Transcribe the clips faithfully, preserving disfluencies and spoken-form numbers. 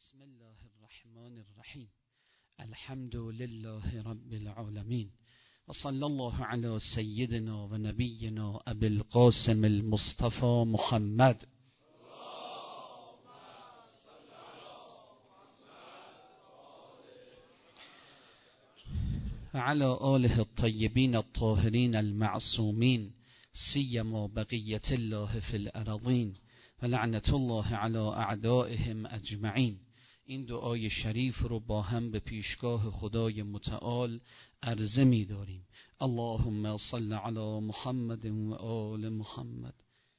بسم الله الرحمن الرحیم. الحمد لله رب العالمین و صلی الله علی سیدنا و نبینا ابی القاسم المصطفى محمد و علی آله الطیبین الطاهرین المعصومین سیما بقیة الله فی الارضین و لعنت الله علی اعدائهم اجمعین. این دعای شریف رو با هم به پیشگاه خدای متعال عرضه می داریم. اللهم صل علی محمد و آل محمد.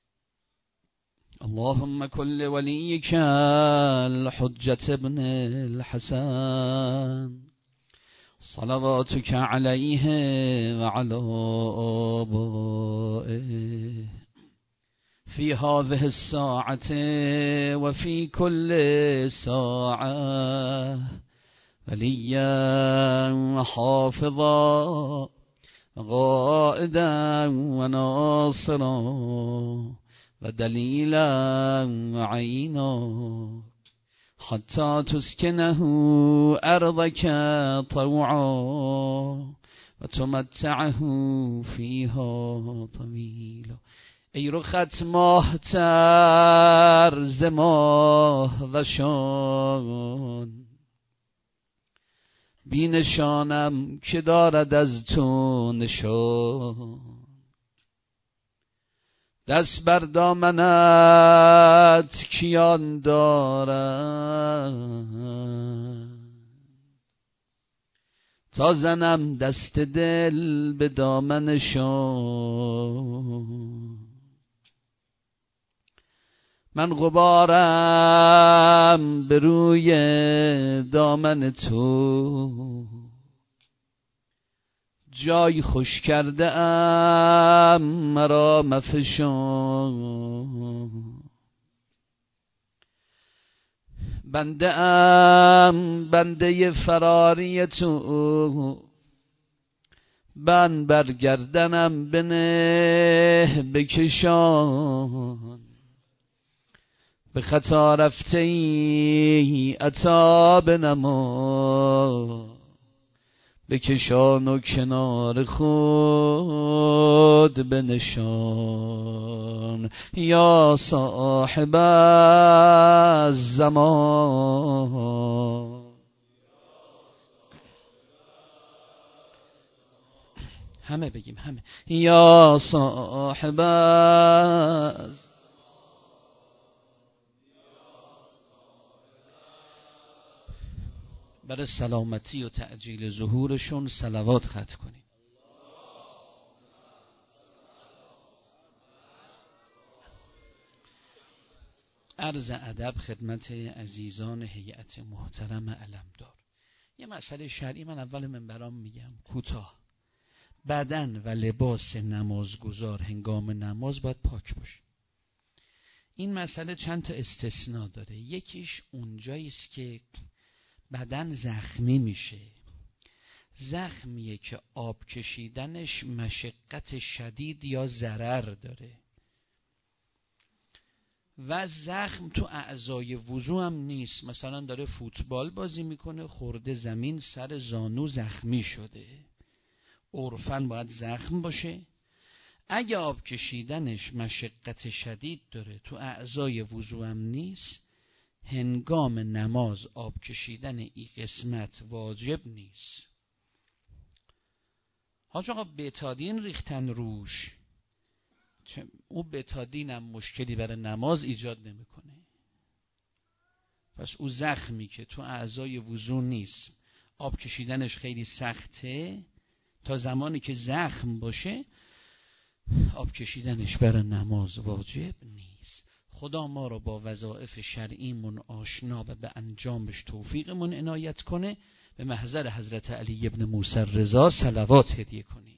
اللهم كل وليك الحجة ابن الحسن صلواتك عليه وعلى آبائه في هذه الساعة وفي كل ساعة وليا وحافظا وقائدا وناصرا ودليلا وعينا حتى تسكنه أرضك طوعا وتمتعه فيها طويلا. ای رخت ماه تر ز ماه و شان، بی نشانم که دارد از تو نشان. دست بر دامنت کیان دارد، تا زنم دست دل به دامنشان. من غبارم به روی دامن تو، جای خوش کرده ام مرا مفشان. بنده ام بنده فراری تو، بند بر گردنم بنه بکشان. به خطا رفته ای عطا بنما، بکشان و کنار خود بنشان. یا صاحب الزمان، همه بگیم همه. یا صاحب الزمان، برای سلامتی و تعجیل ظهورشون صلوات ختم کنیم. عرض ادب خدمت عزیزان هیئت محترم علمدار. یه مسئله شرعی من اول منبرام میگم کوتاه. بدن و لباس نمازگزار هنگام نماز باید پاک باشه. این مسئله چند تا استثناء داره. یکیش اونجایی است که بدن زخمی میشه، زخمیه که آب کشیدنش مشقت شدید یا ضرر داره، و زخم تو اعضای وضو هم نیست. مثلا داره فوتبال بازی میکنه، خورده زمین، سر زانو زخمی شده، عرفاً باید زخم باشه. اگه آب کشیدنش مشقت شدید داره، تو اعضای وضو هم نیست، هنگام نماز آب کشیدن این قسمت واجب نیست. حاج آقا بتادین ریختن روش، او بتادین هم مشکلی برای نماز ایجاد نمیکنه. پس او زخمی که تو اعضای وضو نیست، آب کشیدنش خیلی سخته، تا زمانی که زخم باشه آب کشیدنش برای نماز واجب نیست. خدا ما رو با وظایف شرعیمون آشنا و به انجامش توفیقمون عنایت کنه. به محضر حضرت علی ابن موسی رضا صلوات هدیه کنیم.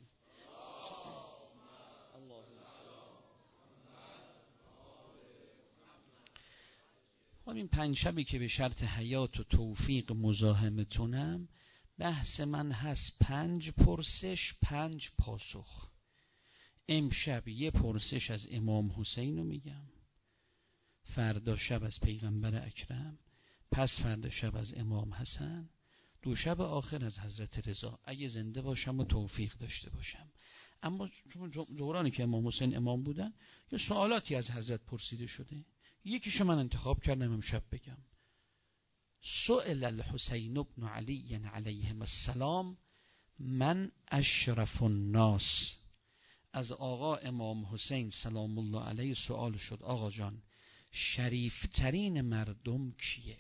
این پنج شبی که به شرط حیات و توفیق مزاحمتونم، بحث من هست پنج پرسش پنج پاسخ. امشب یه پرسش از امام حسین رو میگم، فردا شب از پیغمبر اکرم، پس فردا شب از امام حسن، دو شب آخر از حضرت رضا، اگه زنده باشم و توفیق داشته باشم. اما دورانی که امام حسین امام بودن یه سوالاتی از حضرت پرسیده شده، یکیشو من انتخاب کردم امشب بگم. سئل الحسین بن علی علیهم السلام من اشرف الناس. از آقا امام حسین سلام الله علیه سوال شد، آقا جان شریفترین مردم کیه؟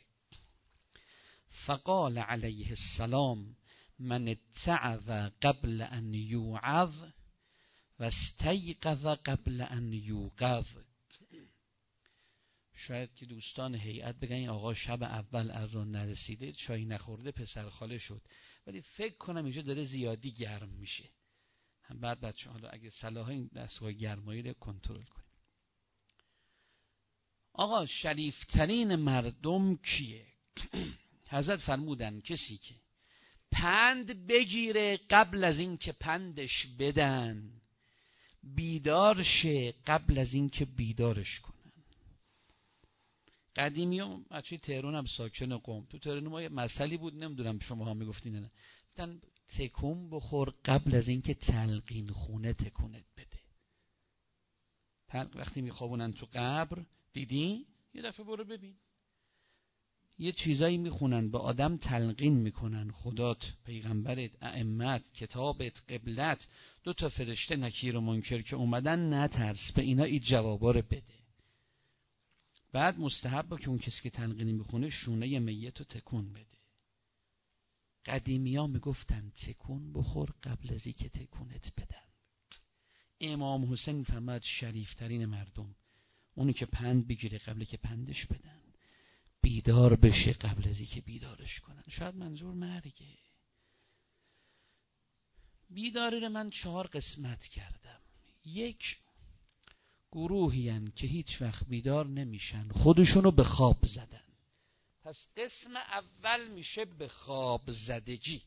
فقال علیه السلام من اتعظ قبل ان یوعظ و استیقظ قبل ان یوقظ. شاید که دوستان هیئت بگن این آقا شب اول از راه نرسیده، چای نخورده، پسر خاله شد، ولی فکر کنم اینجا داره زیادی گرم میشه. هم بعد بچه حالا اگه صلاح این دستگاه گرمایی رو کنترل کنیم. آقا شریفترین مردم کیه؟ حضرت فرمودن کسی که پند بگیره قبل از این که پندش بدن، بیدار شه قبل از این که بیدارش کنن. قدیمی هم بچه تهران هم ساکن قم، تو تهران ما یه مسئله بود، نمیدونم شما ها میگفتین نه، گفتن تکون بخور قبل از این که تلقین خونه تکونت بده. وقتی میخوابونن تو قبر دیدی؟ یه دفعه برو ببین، یه چیزایی میخونن به آدم تلقین میکنن، خدات، پیغمبرت، ائمت، کتابت، قبلت، دو تا فرشته نکیر و منکر که اومدن، نترس، به اینا این جوابا رو بده. بعد مستحب که اون کسی که تلقینی میخونه شونه میت رو تکون بده. قدیمی ها میگفتن تکون بخور قبل از این که تکونت بدن. امام حسین فرمود شریفترین مردم اونی که پند بگیره قبل که پندش بدن، بیدار بشه قبل از این که بیدارش کنن. شاید منظور مرگه. بیداری رو من چهار قسمت کردم. یک، گروهی هن که هیچ وقت بیدار نمیشن، خودشونو به خواب زدن. پس قسم اول میشه به خواب زدگی.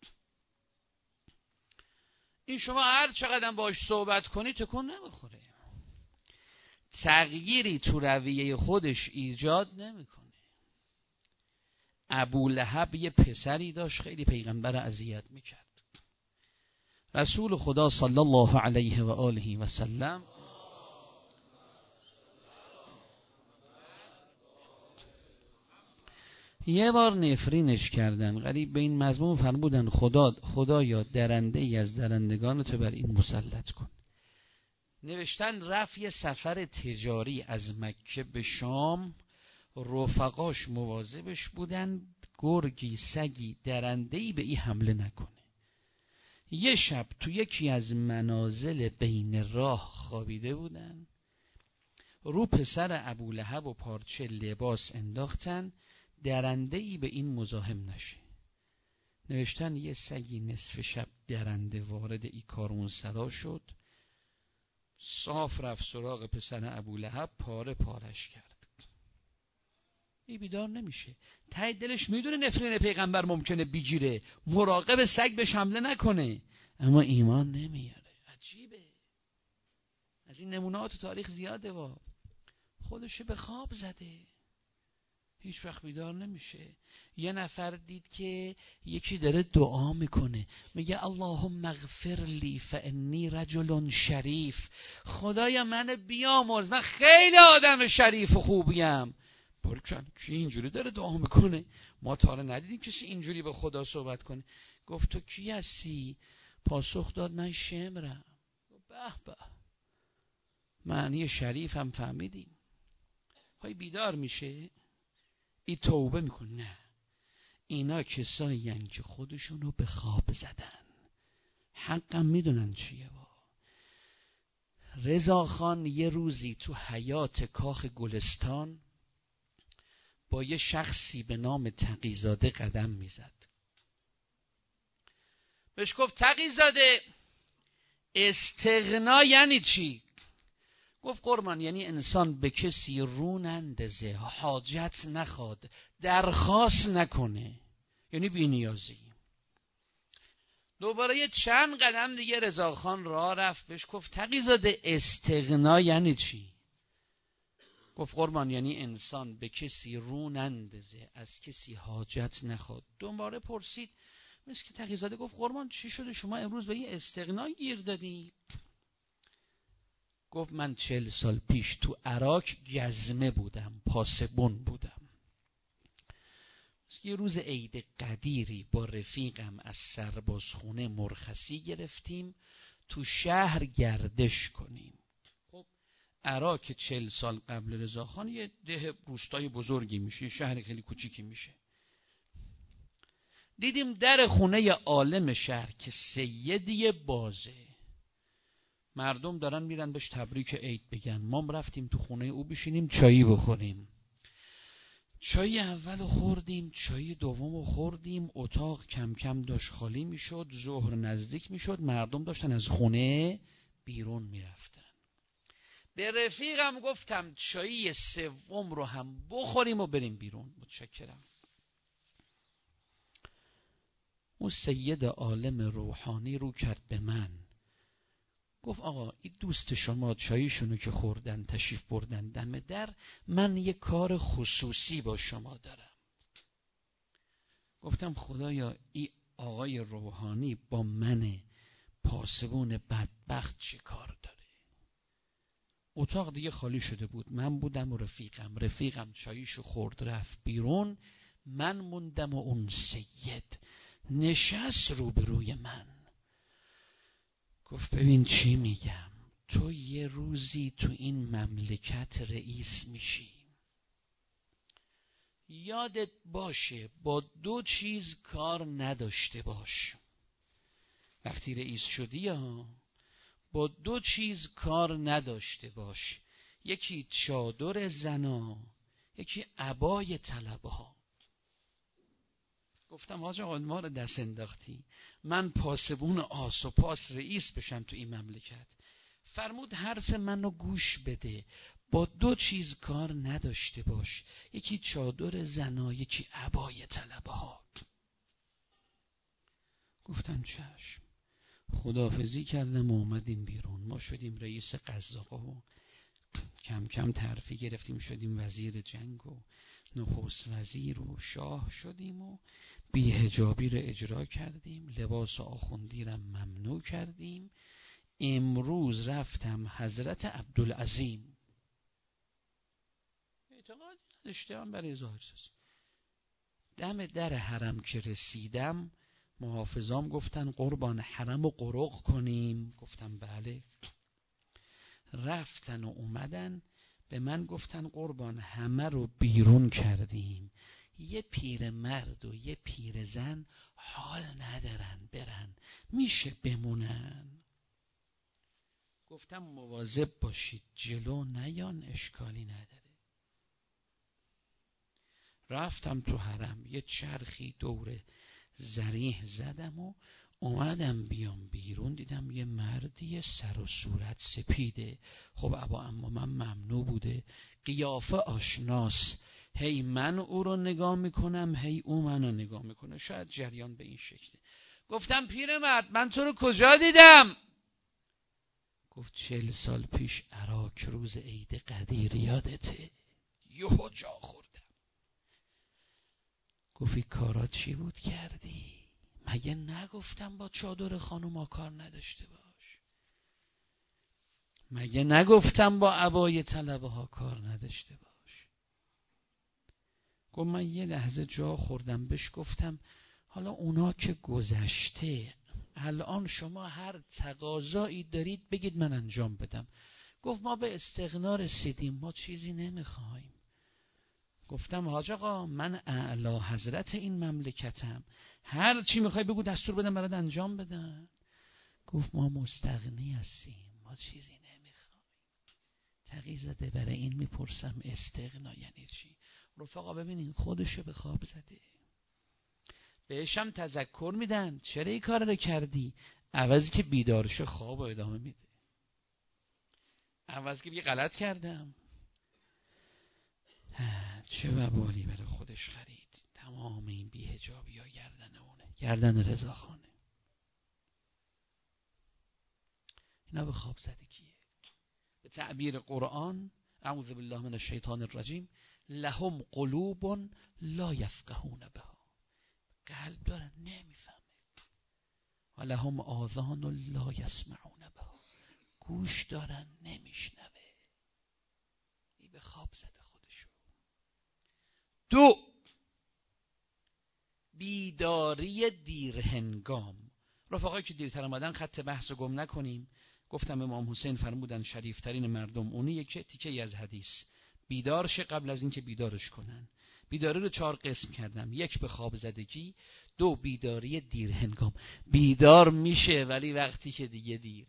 این شما هر چقدر باش صحبت کنی تکون نمیخوره، تغییری تو رویه خودش ایجاد نمیکنه. ابولهب یه پسری داشت خیلی پیغمبر اذیت میکرد. رسول خدا صلی الله علیه و آله و سلم یه بار نفرینش کردن، قریب به این مضمون فرمودن خدا خدایا درنده ای از درندگان تو بر این مسلط کن. نوشتن رفت یه سفر تجاری از مکه به شام، رفقاش مواظبش بودن گرگی، سگی، درنده‌ای به این حمله نکنه. یه شب تو یکی از منازل بین راه خوابیده بودن، رو پسر ابولهب و پارچه لباس انداختن درنده‌ای به این مزاحم نشه. نوشتن یه سگی نصف شب درنده وارد ای کارون سرا شد، صاف رفت سراغ پسر ابولهب، پاره پارش کرد. ای بیدار نمیشه، ته دلش میدونه نفرین پیغمبر ممکنه بگیره، مراقب سگ بهش حمله نکنه، اما ایمان نمیاره. عجیبه. از این نمونه‌ها تو تاریخ زیاده. وا خودش به خواب زده، هیچ وقت بیدار نمیشه. یه نفر دید که یکی داره دعا میکنه، میگه اللهم اغفر لی فانی رجل شریف، خدایا من بیامرز، من خیلی آدم شریف و خوبیم. برکن کی اینجوری داره دعا میکنه؟ ما تا حالا ندیدیم کسی اینجوری به خدا صحبت کنه. گفت تو کی هستی؟ پاسخ داد من شمرم. به به، معنی شریفم فهمیدیم. های بیدار میشه، ای توبه میکنه. نه، اینا کسایی هن که خودشونو به خواب زدن، حقم میدونن چیه. با رضا خان یه روزی تو حیات کاخ گلستان با یه شخصی به نام تقی‌زاده قدم میزد. بهش گفت تقی‌زاده استغنا یعنی چی؟ گفت قربان یعنی انسان به کسی رو نندازه، حاجت نخواد، درخواست نکنه، یعنی بی‌نیازی. دوباره یه چند قدم دیگه رضاخان راه رفت، بهش گفت تقی‌زاده استغنا یعنی چی؟ گفت قربان یعنی انسان به کسی رو نندازه، از کسی حاجت نخواد. دوباره پرسید، مثل که تقی‌زاده گفت قربان چی شده شما امروز به یه استغنا گیر دادی؟ گفت من چهل سال پیش تو عراق گزمه بودم، پاسبون بودم. یه روز عید قدیری با رفیقم از سربازخونه مرخصی گرفتیم تو شهر گردش کنیم. خب عراق چهل سال قبل رضاخان یه ده روستای بزرگی میشه، یه شهر خیلی کوچیکی میشه. دیدیم در خونه عالم شهر که سیدی بازه، مردم دارن میرن بهش تبریک عید بگن. ما رفتیم تو خونه او بشینیم چایی بخوریم. چای اول خوردیم، چای دوم خوردیم، اتاق کم کم داشت خالی میشد، ظهر نزدیک میشد، مردم داشتن از خونه بیرون میرفتن. به رفیقم گفتم چای سوم رو هم بخوریم و بریم بیرون. متشکرم. اون سید عالم روحانی رو کرد به من، گفت آقا این دوست شما چایشونو که خوردن تشریف بردن دم در، من یه کار خصوصی با شما دارم. گفتم خدایا این آقای روحانی با من پاسبون بدبخت چه کار داره؟ اتاق دیگه خالی شده بود، من بودم و رفیقم. رفیقم چاییشو خورد رفت بیرون، من موندم و اون سید نشست روبروی من. گفت ببین چی میگم، تو یه روزی تو این مملکت رئیس میشی، یادت باشه با دو چیز کار نداشته باش. وقتی رئیس شدی یا با دو چیز کار نداشته باش، یکی چادر زنا، یکی عبای طلبه ها. گفتم حاج آقا ما رو دست انداختی، من پاسبون آس و پاس رئیس بشم تو این مملکت. فرمود حرف منو گوش بده، با دو چیز کار نداشته باش، یکی چادر زنا، یکی عبای طلبه ها. گفتم چشم. خداحافظی کردم و اومدیم بیرون. ما شدیم رئیس قزاقا و کم کم ترفیع گرفتیم، شدیم وزیر جنگ و نخست وزیر و شاه شدیم و بی‌حجابی رو اجرا کردیم، لباس آخوندی رو ممنوع کردیم. امروز رفتم حضرت عبدالعظیم، اعتقاد نداشتم برای ظاهر سازی. دم در حرم که رسیدم محافظام گفتن قربان حرم رو قرق کنیم. گفتم بله. رفتن و اومدن به من گفتن قربان همه رو بیرون کردیم، یه پیر مرد و یه پیر زن حال ندارن برن، میشه بمونن؟ گفتم مواظب باشید جلو نیان، اشکالی نداره. رفتم تو حرم یه چرخی دور زریح زدم و اومدم بیام بیرون، دیدم یه مردی سر و صورت سپیده. خب ابا اما من ممنوع بوده، قیافه آشناس، هی من او رو نگاه میکنم هی او منو نگاه میکنه، شاید جریان به این شکله. گفتم پیرمرد من تو رو کجا دیدم؟ گفت چهل سال پیش عراق روز عید قدیر یادته؟ یهو جا خوردم. گفتی کارات چی بود کردی؟ مگه نگفتم با چادر خانوما کار نداشته باش؟ مگه نگفتم با عبای طلبه ها کار نداشته باش؟ گفت من یه لحظه جا خوردم، بهش گفتم حالا اونا که گذشته، الان شما هر تقاضایی دارید بگید من انجام بدم. گفت ما به استغنا رسیدیم، ما چیزی نمیخوایم. گفتم حاج آقا من اعلی حضرت این مملکتم، هر چی میخوای بگو دستور بدم برات انجام بدم. گفت ما مستغنی هستیم، ما چیزی نمیخوایم. تقی زده برای این میپرسم استغنا یعنی چی؟ رفقا ببینین خودشو به خواب زده، بهشم تذکر میدن چرا این کار رو کردی، عوضی که بیدارش خواب و ادامه میده، عوضی که بگه غلط کردم. چه وبالی برای خودش خرید. تمام این بی‌حجابی ها گردن اونه، گردن رضاخانه. اینا به خواب زدگیه. به تعبیر قرآن اعوذ بالله من الشیطان الرجیم، لهم قلوب لا یفقهون بها، قلب دارن نمیفهمه، و لهم آذان لا یسمعون بها، گوش دارن نمیشنوه. این به خواب زده خودشو. دو، بیداری دیرهنگام. رفقایی که دیرتر آمدن خط بحث رو گم نکنیم. گفتم امام حسین فرمودن شریفترین مردم اونیه که تیکه از حدیث بیدار شه قبل از اینکه بیدارش کنن. بیداری رو چهار قسم کردم: یک، به خواب زدگی، دو، بیداری دیرهنگام. بیدار میشه ولی وقتی که دیگه دیره.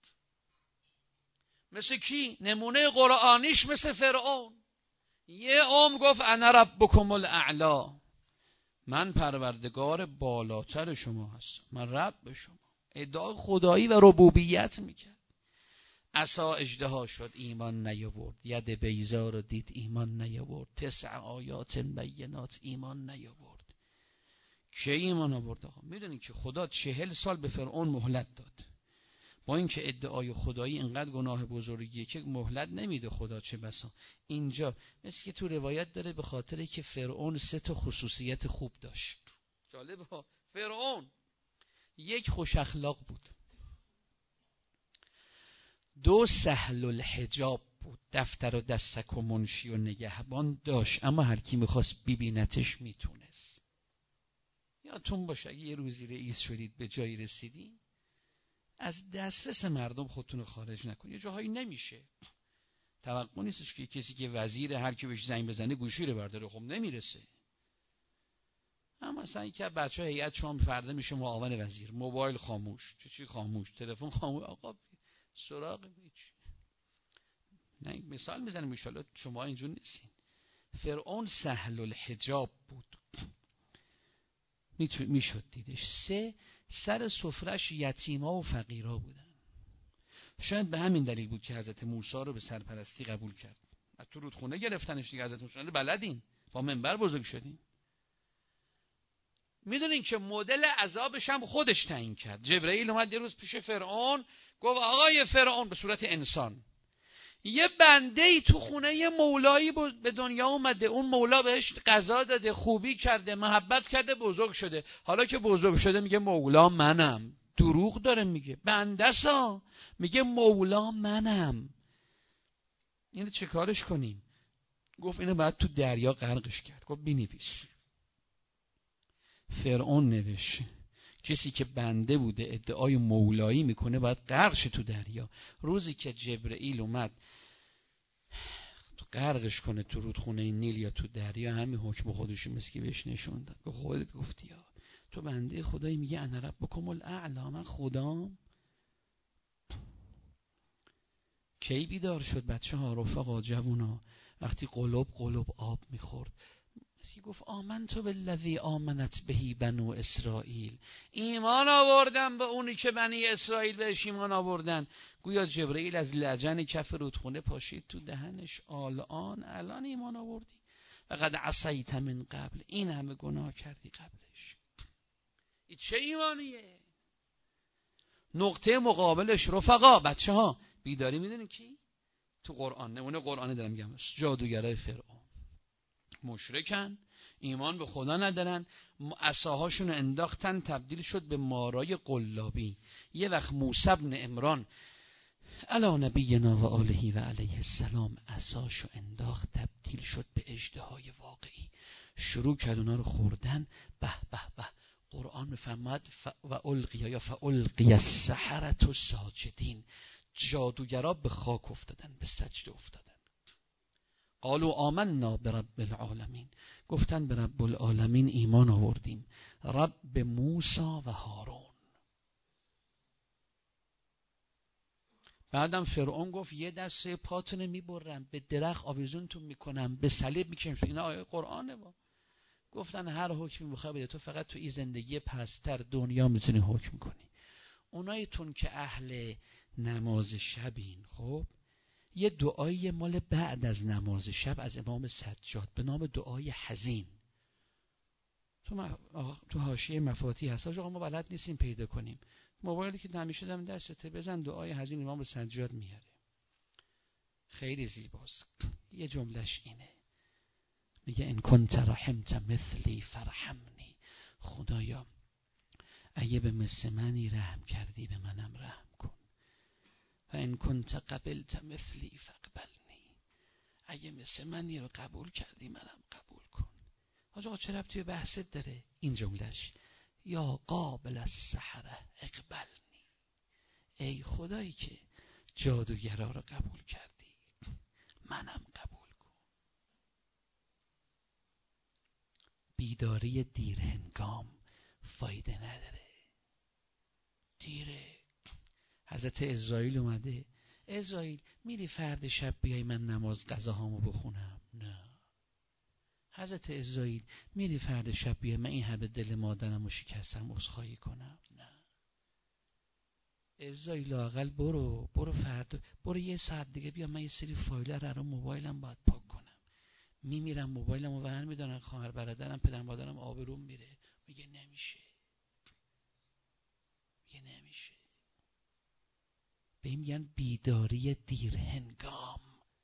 مثل کی؟ نمونه قرآنیش مثل فرعون. یه عمر گفت انا ربکم الاعلی، من پروردگار بالاتر شما هستم، من رب شما. ادعای خدایی و ربوبیت میکرد. عصا اژدها شد، ایمان نیاورد. ید بیضا رو دید، ایمان نیاورد. تسع آیات بینات، ایمان نیاورد. که ایمان آورد؟ آقا میدونی که خدا چهل سال به فرعون مهلت داد. با اینکه ادعای خدایی اینقدر گناه بزرگیه که مهلت نمیده خدا، چه بسا اینجا مثل که تو روایت داره به خاطر که فرعون سه تا خصوصیت خوب داشت. جالبه ها. فرعون یک، خوش اخلاق بود. دو، سهل الحجاب بود، دفتر و دستک و منشی و نگهبان داشت، اما هر کی میخواست ببینتش میتونست. یادتون باشه اگه یه روزی رئیس شدید به جایی رسیدین، از دسترس مردم خودتون رو خارج نکنید. یه جاهایی نمیشه، توقع نیستش که کسی که وزیر هر کی بهش زنگ بزنه گوشی رو برداره، خب نمیرسه. اما مثلا یک بچه هیئت شما فردا میشه معاون وزیر، موبایل خاموش، چه چی خاموش، تلفن خاموش، آقا سراغ هیچ. نه مثال میزنم ان شاءالله شما اینجور نیستین. فرعون سهل الحجاب بود، میشد دیدش. سه، سر سفرش یتیما و فقیرا بودن. شاید به همین دلیل بود که حضرت موسی رو به سرپرستی قبول کرد. از تو رودخونه گرفتنش دیگه. حضرت موسی رو بلدین، با منبر بزرگ شدین. میدونین که مدل عذابش هم خودش تعیین کرد. جبرئیل اومد یه روز پیش فرعون، گفت آقای فرعون، به صورت انسان، یه بنده ای تو خونه یه مولایی به دنیا اومده، اون مولا بهش غذا داده، خوبی کرده، محبت کرده، بزرگ شده. حالا که بزرگ شده میگه مولا منم. دروغ داره میگه، بنده سا میگه مولا منم. اینو چه کارش کنیم؟ گفت اینو باید تو دریا غرقش کرد. گفت بنویس. فرعون نوشت کسی که بنده بوده ادعای مولایی میکنه باید غرقش تو دریا. روزی که جبرئیل اومد تو غرقش کنه تو رودخونه نیل یا تو دریا، همین حکم خودش مثل که بهش نشون داد. به خودت گفتی ها، تو بنده خدایی میگه انا ربکم الاعلی، من خدام. کی بیدار شد بچه ها، رفقا، جوونا؟ وقتی قلوب قلوب آب میخورد. مثل گفت آمنت بالذی آمنت بهی بنو اسرائیل، ایمان آوردن به اونی که بنی اسرائیل بهش ایمان آوردن. گویا جبرئیل از لجن کف رودخونه پاشید تو دهنش، الان الان ایمان آوردی؟ فقد عصیت من قبل، این همه گناه کردی قبلش. این چه ایمانیه؟ نقطه مقابلش رفقا، بچه ها، بیداری میدونی کی؟ تو قرآن، نمونه قرآنی دارم میگم، جادوگرای فرعون. مشرکن، ایمان به خدا ندارن، عصاهاشون رو انداختن، تبدیل شد به مارای قلابی. یه وقت موسی بن عمران علی نبینا و آله و علیه السلام عصاشو انداخت، تبدیل شد به اژدهای واقعی، شروع کرد اونا رو خوردن. به به به، قرآن میفرماد و القیا یا فالقی السحرة ساجدین، جادوگرا به خاک افتادن، به سجده افتادن. قالوا آمنا برب العالمین، گفتن به رب العالمین ایمان آوردیم، رب موسی و هارون. بعدم فرعون گفت یه دسته پاتونه میبرم، به درخت آویزونتون میکنم، به صلیب میکشم. اینا آیه قرآنه. با گفتن هر حکمی میخوای بده، تو فقط تو این زندگی پستر دنیا میتونی حکم کنی. اونایتون که اهل نماز شبین، خب یه دعایی مال بعد از نماز شب از امام سجاد به نام دعای حزین، تو م... تو حاشیه مفاتیح هست. آقا ما بلد نیستیم پیدا کنیم، موبایلی که همیشه دم دستته، بزن دعای حزین امام سجاد میاره. خیلی زیباست. یه جملهش اینه، میگه ان کنت رحمت مثلی فرحمنی. خدایا اگه به مثل منی رحم کردی به منم رحم کن. و ان کنت قبلت مثلی فقبلنی. اگه مثل منی رو قبول کردی منم قبول کن. آقا چه ربطی به بحثت داره؟ این جملهش یا قابل السحره اقبلنی. ای خدایی که جادوگرا رو قبول کردی منم قبول کن. بیداری دیر هنگام فایده نداره. دیره. حضرت عزرائیل اومده، عزرائیل میری فرد شب بیای من نماز قضاهامو بخونم؟ نه. حضرت عزرائیل میری فرد شب بیای من این همه دل مادرمو شکستم عذرخواهی کنم؟ نه. عزرائیل لااقل برو برو فرد برو یه ساعت دیگه بیا من یه سری فایل رو موبایلم باید پاک کنم. میمیرم موبایلمو ور میدارن خواهر برادرم پدر مادرم آبروم میره. میگه نمیشه. میگه نمیشه. به این میگن بیداری دیر هنگام.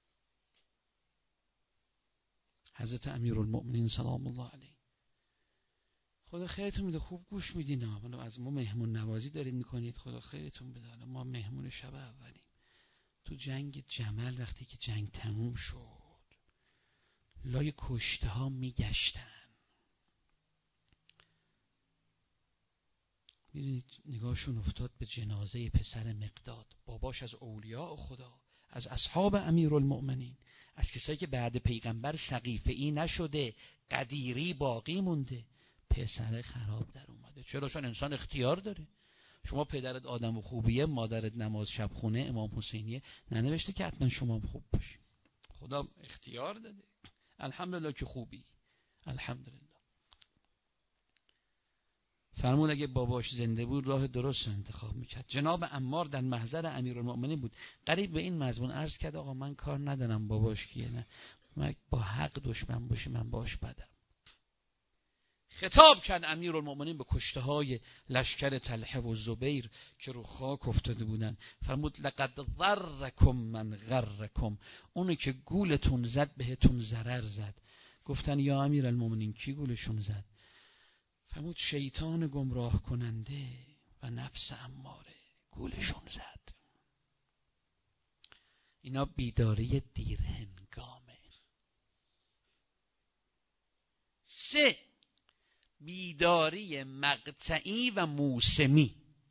حضرت امیرالمؤمنین سلام الله علیه، خدا خیرتون میده، خوب گوش میدین ها. از ما مهمون نوازی دارید میکنید، خدا خیرتون بده. ما مهمون شب اولیم. تو جنگ جمل وقتی که جنگ تموم شد لای کشته ها میگشتن. میدونید نگاهشون افتاد به جنازه پسر مقداد، باباش از اولیاء خدا، از اصحاب امیرالمؤمنین، از کسایی که بعد پیغمبر سقیفه‌ای نشده، قدیری باقی مونده. پسر خراب در اومده. چرا؟ چون انسان اختیار داره. شما پدرت آدم خوبیه، مادرت نماز شب خونه امام حسینیه، ننوشته که حتما شما هم خوب باشی. خدا اختیار داده. الحمدلله که خوبی. الحمدلله. فرمود اگه باباش زنده بود راه درست رو انتخاب میکرد. جناب عمار در محضر امیرالمؤمنین بود، قریب به این مضمون عرض کرد آقا من کار ندارم باباش کیه، نه من با حق دشمن باشی من باش بدم. خطاب کرد امیرالمؤمنین به کشته های لشکر طلحه و زبیر که رو خاک افتاده بودن. فرمود لقد ضرکم من غرکم. اونی که گولتون زد بهتون ضرر زد. گفتن یا امیرالمؤمنین کی گولشون زد؟ فرمود شیطان گمراه کننده و نفس اماره گولشون زد. اینا بیداری دیر هنگامه. سه، بیداری مقطعی و موسمی.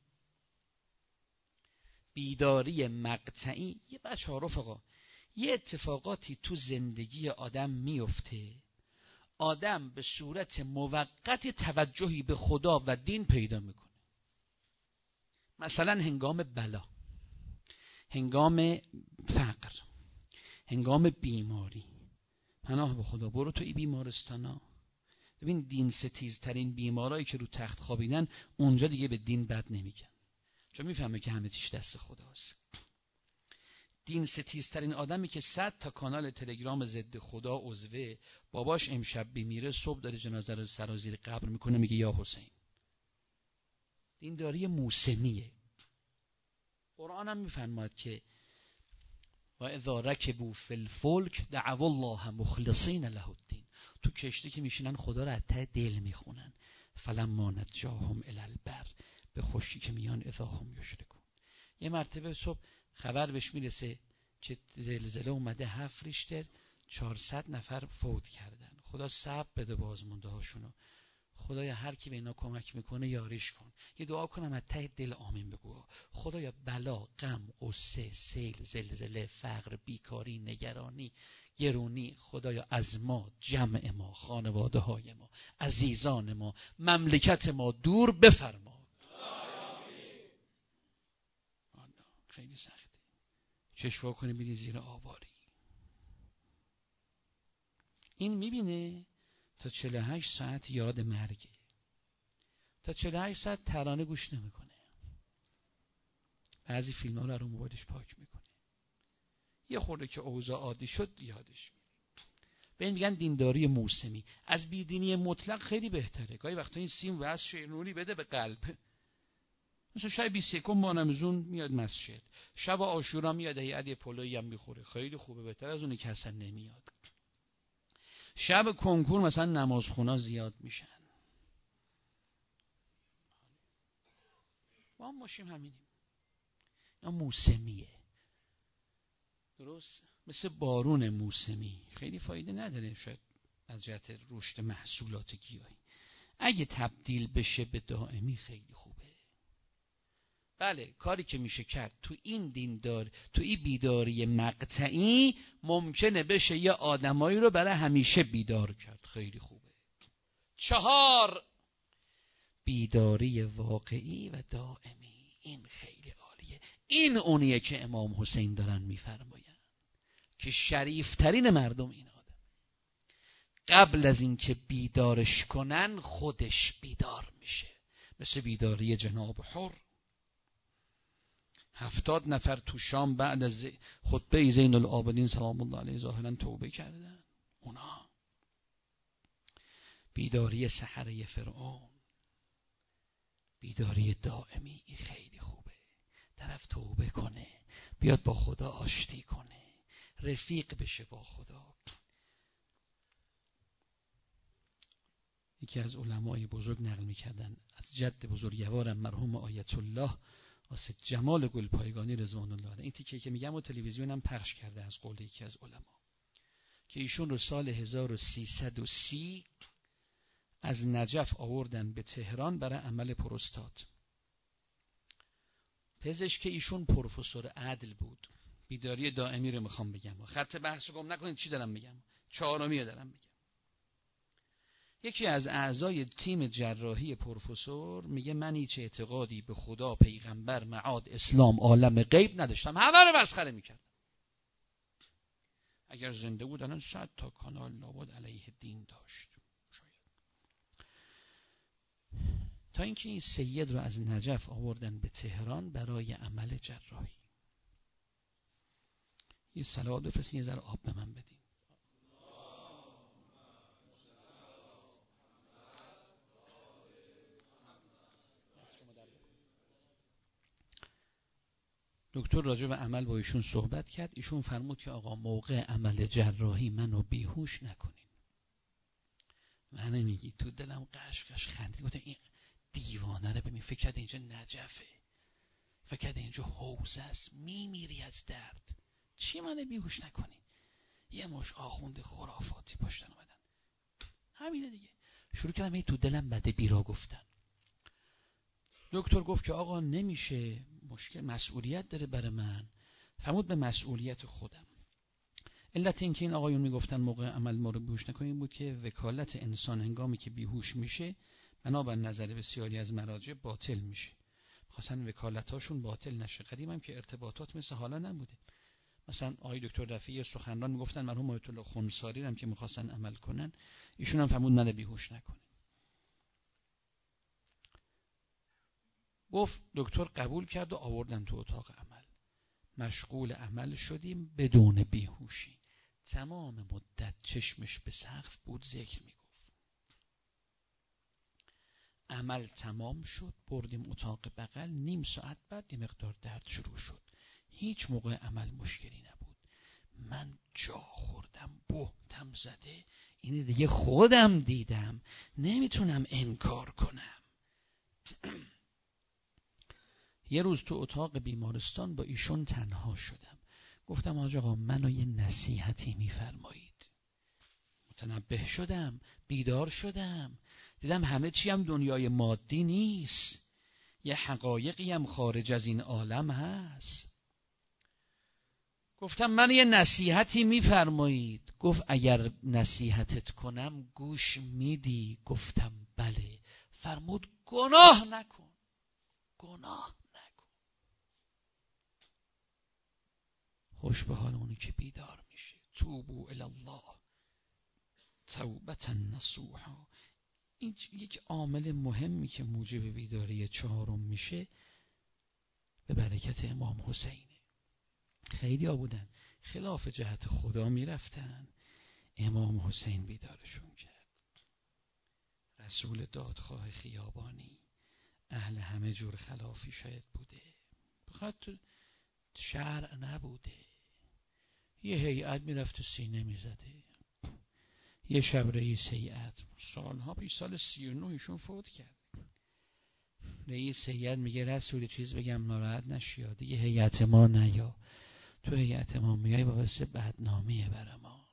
بیداری مقطعی، یه بچه ها رفقا، یه اتفاقاتی تو زندگی آدم میفته، آدم به صورت موقت توجهی به خدا و دین پیدا میکنه. مثلا هنگام بلا، هنگام فقر، هنگام بیماری. پناه به خدا برو تو ای بیمارستانا ببین دین ستیزترین بیمارایی که رو تخت خوابیدن اونجا دیگه به دین بد نمیگن، چون میفهمه که همه چیش دست خداست. دین ستیزترین آدمی که صد تا کانال تلگرام ضد خدا عضوه، باباش امشب بیمیره صبح داره جنازه رو سرازیر قبر میکنه میگه یا حسین. دینداری موسمیه. قرآن هم میفرماید که و اذا رکبوا فی الفلک دعوا الله مخلصین له الدین. تو کشتی که میشینن خدا رو از ته دل میخونن. فلما نجاهم الی البر، به خشکی که میان اذا هم یشرکون. یه مرتبه صبح خبر بهش میرسه که زلزله اومده هفت ریشتر، چهارصد نفر فوت کردن. خدا صبر بده بازمونده هاشونو. خدایا هر کی به اینا کمک میکنه یاریش کن. یه دعا کنم از ته دل آمین بگو. خدایا بلا، غم، غصه، سیل، زلزله، فقر، بیکاری، نگرانی، گرونی، خدایا از ما، جمع ما، خانواده های ما، عزیزان ما، مملکت ما دور بفرما. خیلی سخته. چشوا کنی بیدی زیر آواری. این میبینه تا چهل و هشت ساعت یاد مرگه، تا چهل و هشت ساعت ترانه گوش نمیکنه. بعضی فیلم ها رو رو موبایلش پاک میکنه. یه خورده که اوضاع عادی شد یادش میره. به این میگن دینداری موسمی. از بیدینی مطلق خیلی بهتره. گاهی وقتا این سیم واسه شیرینی بده به قلب. مثلا شب بیست و یکم رمضان میاد مسجد، شب عاشورا میاد هیئت پلویی هم میخوره، خیلی خوبه، بهتر از اونی که اصلا نمیاد. شب کنکور مثلا نمازخونا زیاد میشن. ما هم باشیم همینیم. این موسمیه، درست؟ مثل بارون موسمی خیلی فایده نداره شاید از جهت رشد محصولات گیاهی. اگه تبدیل بشه به دائمی خیلی خوبه. بله، کاری که میشه کرد تو این دیندار، تو این بیداری مقطعی ممکنه بشه یه آدمایی رو برای همیشه بیدار کرد، خیلی خوبه. چهار، بیداری واقعی و دائمی، این خیلی عالیه. این اونیه که امام حسین دارن میفرماین که شریفترین مردم این آدم قبل از این که بیدارش کنن خودش بیدار میشه، مثل بیداری جناب حر. هفتاد نفر تو شام بعد از خطبه زین العابدین سلام الله علیه ظاهرا توبه کردن. اونا بیداری سحره فرعون، بیداری دائمی، این خیلی خوبه. طرف توبه کنه، بیاد با خدا آشتی کنه، رفیق بشه با خدا. یکی از علمای بزرگ نقل میکردن از جد بزرگوارم مرحوم آیت الله واسه جمال گلپایگانی رضوان الله علیه، این تیکه که میگم و تلویزیونم پخش کرده از قول یکی از علما، که ایشون رو سال هزار و سیصد و سی از نجف آوردن به تهران برای عمل پروستات. پزشک ایشون پروفسور عدل بود. بیداری دائمی رو میخوام بگم، خط بحث رو گم نکنید چی دارم میگم، چهارمی دارم میگم. یکی از اعضای تیم جراحی پروفسور میگه من هیچ اعتقادی به خدا، پیغمبر، معاد، اسلام، عالم غیب نداشتم، همه رو مسخره میکردم. اگر زنده بود الان صد تا کانال لابد علیه دین داشت شاید. تا اینکه این سید رو از نجف آوردن به تهران برای عمل جراحی. یه صلوات بفرستین، یه ذره آب به من بدین. دکتر راجع به عمل با ایشون صحبت کرد. ایشون فرمود که آقا موقع عمل جراحی منو بیهوش نکنین. من نمیگی، تو دلم قش قش خندید. گفتم این دیوانه رو ببین، فکر کرده اینجا نجفه، فکر کرده اینجا حوزه است، میمیری از درد، چی منو بیهوش نکنین؟ یه مش آخوند خرافاتی پشتن اومدن، همینه دیگه. شروع کردم این تو دلم بده بیرا گفتن. دکتر گفت که آقا نمیشه، مشکل مسئولیت داره برای من. فرمود به مسئولیت خودم. علت این که این آقایون میگفتن موقع عمل ما رو بیهوش نکنیم بود که وکالت انسان هنگامی که بیهوش میشه بنابر نظر بسیاری از مراجع باطل میشه. خواستن وکالتاشون باطل نشه. قدیم هم که ارتباطات مثل حالا نبوده. مثلا آقای دکتر رفیعی سخنران میگفتن مرحوم آیت الله خنثاری هم که میخواستن عمل کنن، ایشون هم فرمود من بیهوش نکنه. گفت دکتر قبول کرد و آوردن تو اتاق عمل. مشغول عمل شدیم بدون بیهوشی. تمام مدت چشمش به سقف بود، ذکر میگفت. عمل تمام شد، بردیم اتاق بغل. نیم ساعت بعد یه مقدار درد شروع شد. هیچ موقع عمل مشکلی نبود. من جا خوردم، بهتم زده. اینه دیگه خودم دیدم، نمیتونم انکار کنم. یه روز تو اتاق بیمارستان با ایشون تنها شدم. گفتم حاج آقا منو یه نصیحتی میفرمایید. متنبه شدم، بیدار شدم، دیدم همه چی هم دنیای مادی نیست، یه حقایقی هم خارج از این عالم هست. گفتم منو یه نصیحتی میفرمایید. گفت اگر نصیحتت کنم گوش میدی؟ گفتم بله. فرمود گناه نکن، گناه خوش به حال اونی که بیدار میشه. توبوا الی الله توبة نصوحا. این یک عامل مهمی که موجب بیداری چهارم میشه به برکت امام حسینه. خیلی ها بودن خلاف جهت خدا میرفتن، امام حسین بیدارشون کرد. رسول دادخواه خیابانی اهل همه جور خلافی شاید بوده، بخاطر شرع نبوده. یه هیئت میرفت سینه میزده. یه شب رئیس هیئت، سالها پیش، سال سی و نه ایشون فوت کرد، رئیس هیئت میگه رسول چیز بگم ناراحت نشی، دیگه هیئت ما نیا، تو هیئت ما میای باعث بدنامیه برای ما.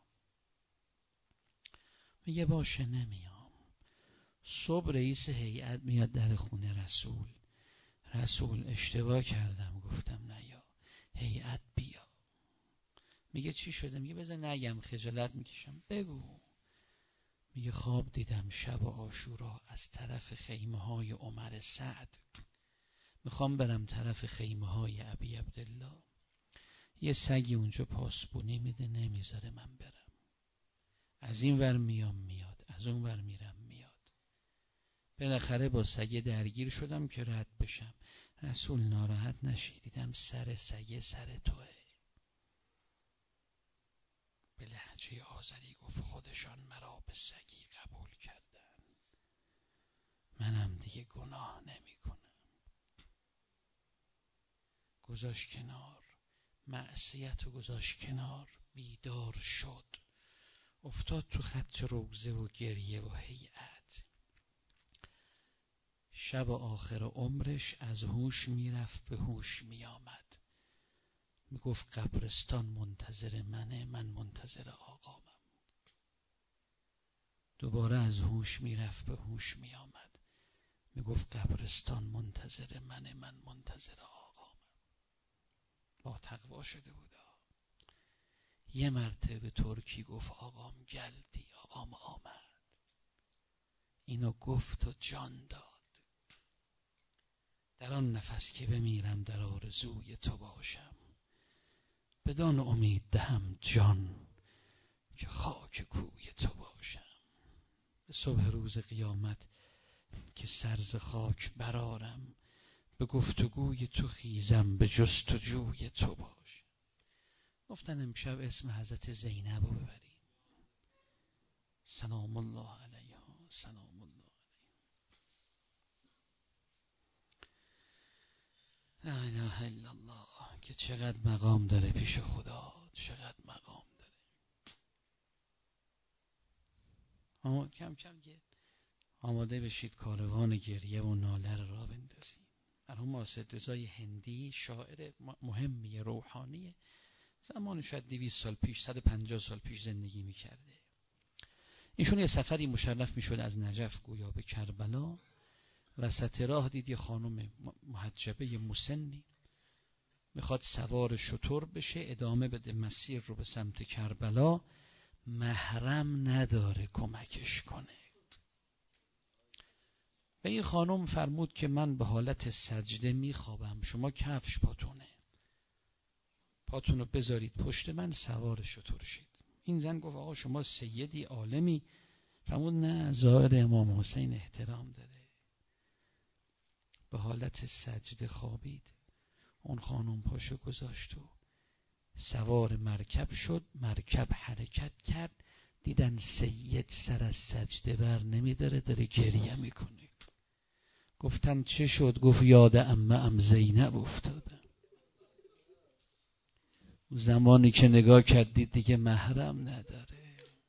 میگه باشه نمیام. صبح رئیس هیئت میاد در خونه رسول، رسول اشتباه کردم گفتم نیا، هیئت بیا. میگه چی شده؟ میگه بذار نگم خجالت میکشم. بگو. میگه خواب دیدم شب عاشورا از طرف خیمه های عمر سعد میخوام برم طرف خیمه های ابی عبدالله، یه سگی اونجا پاسبونی میده نمیذاره من برم، از این ور میام میاد، از اون ور میرم میاد. بالاخره با سگه درگیر شدم که رد بشم. رسول ناراحت نشی، دیدم سر سگه سر توه. به لهجه آذری گفت خودشان مرا به سگی قبول کردن، منم دیگه گناه نمی کنم. گذاشت کنار معصیت و گذاشت کنار، بیدار شد، افتاد تو خط روزه و گریه و هیئت. شب آخر عمرش از هوش میرفت به هوش میآمد، میگفت قبرستان منتظر منه، من منتظر آقامم. دوباره از هوش میرفت به هوش میآمد، میگفت قبرستان منتظر منه، من منتظر آقامم. با تقوا شده بود. یه مرتبه ترکی گفت آقام گلدی، آقام آمد. اینو گفت و جان داد. در آن نفس که بمیرم در آرزوی تو باشم، بدان امید دهم جان که خاک کوی تو باشم. به صبح روز قیامت که سرز خاک برارم، به گفتگوی تو خیزم، به جستجوی تو باشم. گفتن امشب اسم حضرت زینب رو ببریم، سلام الله علیها، سلام الله علیها. لا اله الا الله. که چقدر مقام داره پیش خدا، چقدر مقام داره. اما کم کم که آماده بشید کاروان گریه و ناله را بندازید. مرحوم آصد رضای هندی شاعر مهمی روحانیه، زمان شاید دویست سال پیش، صد و پنجاه سال پیش زندگی میکرده. ایشون یه سفری مشرف میشد از نجف گویا به کربلا. وسط راه دید یه خانم محجبه مسنی میخواد سوار شتر بشه ادامه بده مسیر رو به سمت کربلا، محرم نداره کمکش کنه. و این خانم فرمود که من به حالت سجده میخوابم، شما کفش پاتونه، پاتون رو بذارید پشت من، سوار شتر شید. این زن گفت آقا شما سیدی عالمی. فرمود نه، زائر امام حسین احترام داره. به حالت سجده خوابید. اون خانم پاشو گذاشت و سوار مرکب شد. مرکب حرکت کرد، دیدن سید سر از سجده بر نمیداره، داره گریه میکنه. گفتن چه شد؟ گفت یاد عمه ام زینب افتادم. زمانی که نگاه کردید دیگه محرم نداره.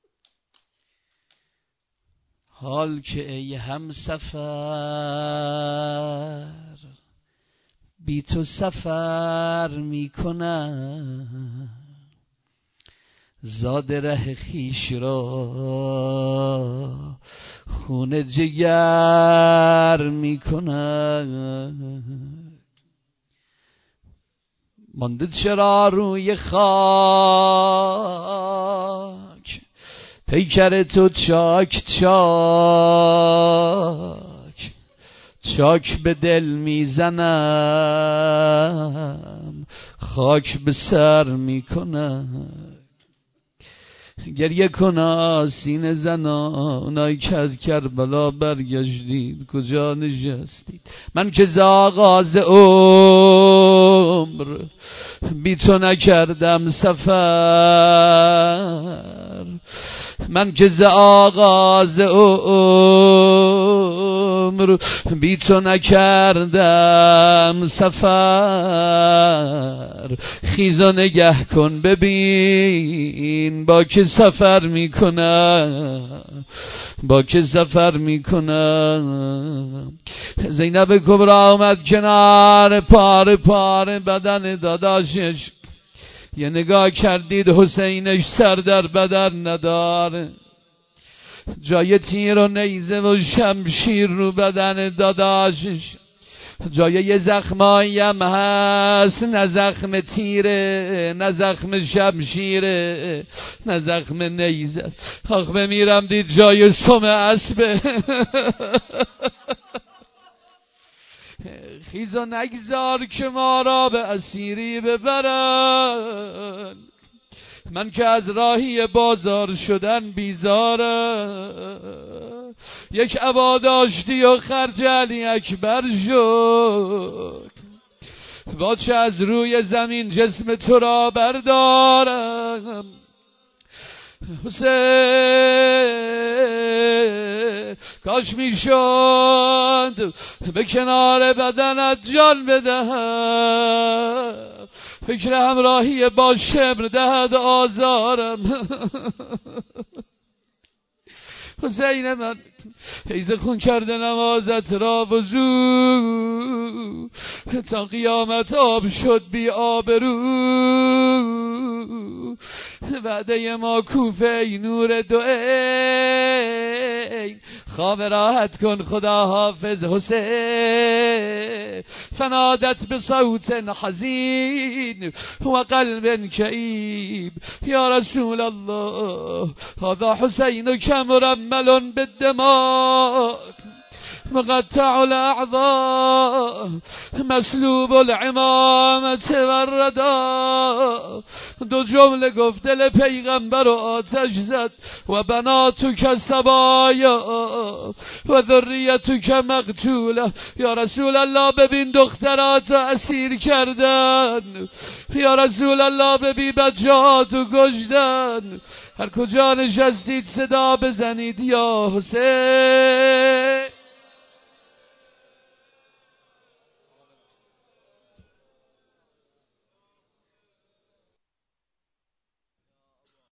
حال که ای هم سفر بی تو سفر میکنم، زاد ره خیش را خون جگر میکنم. مانده چرا روی خاک پیکر تو چاک چاک، چاک به دل میزنم، خاک به سر میکنم. گریه کن سینه زنانای که از کربلا برگشتید، کجا نشستید؟ من که ز آغاز عمر بی تو نکردم سفر، من که ز آغاز عمر عمر بی تو نکردم سفر، خیز و نگه کن ببین با که سفر میکنم، با که سفر میکنم. زینب کبری آمد کنار پاره پاره بدن داداشش، یه نگاه کردید حسینش سر در بدن نداره، جای تیر و نیزه و شمشیر رو بدن داداشش، جای یه زخمایی هم هست، نه زخم تیره نه زخم شمشیره نه زخم نیزه. آخ بمیرم دید جای سم اسبه. خیز و نگذار که ما را به اسیری ببرن، من که از راهی بازار شدن بیزارم. یک عبا داشتی و خرجلی اکبر شد، با چه از روی زمین جسم تو را بردارم. حسین کاش میشد به کنار بدنت جان بدهم، فکر همراهی با شبر دهد آزارم. حسین من حیز خون کرده نمازت را وضو، تا قیامت آب شد بی آبرو. وعده ما کوفه ای نور دو ای، خواب راحت کن خدا حافظ حسین. فنادت به صوت حزین و قلب کئیب یا رسول الله، هذا حسین مرمل بالدماء مقطع الاعضاء مسلوب العمامة والرداء. دو جمله گفت دل پیغمبر و آتش زد، و بناتک سبایا و ذریتک مقتوله. یا رسول الله ببین دختراتو اسیر کردن، یا رسول الله ببین بچه‌هاتو کشتن. هر کجا نشستید صدا بزنید یا حسین.